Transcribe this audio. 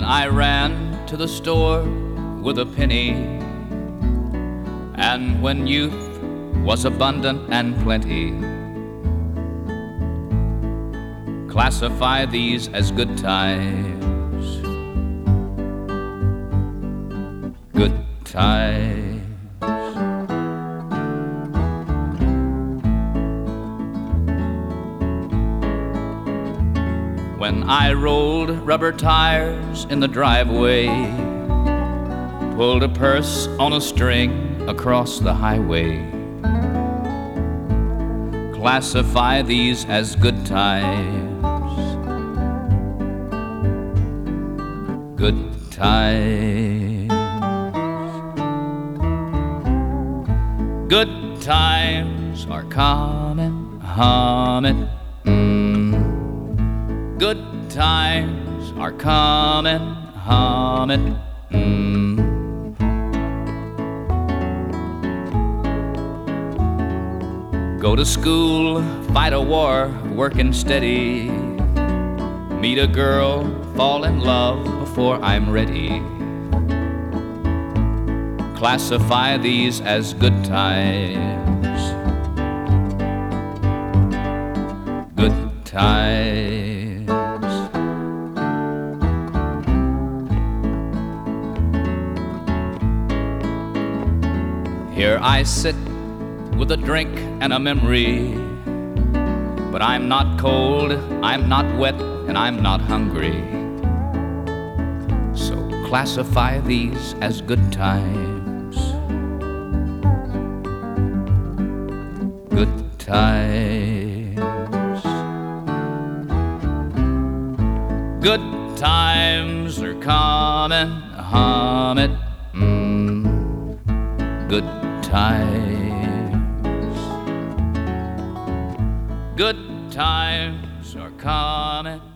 when I ran to the store with a penny, and when youth was abundant and plenty. Classify these as good times. Good times. When I rolled rubber tires in the driveway, pulled a purse on a string across the highway. Classify these as good times. Good times. Good times are coming, humming. Good times are coming, humming. Go to school, fight a war, working steady. Meet a girl, fall in love before I'm ready. Classify these as good times. Good times. Here I sit with a drink and a memory, but I'm not cold, I'm not wet, and I'm not hungry. So classify these as good times. Good times. Good times are coming, humming. Good times. Good times are coming.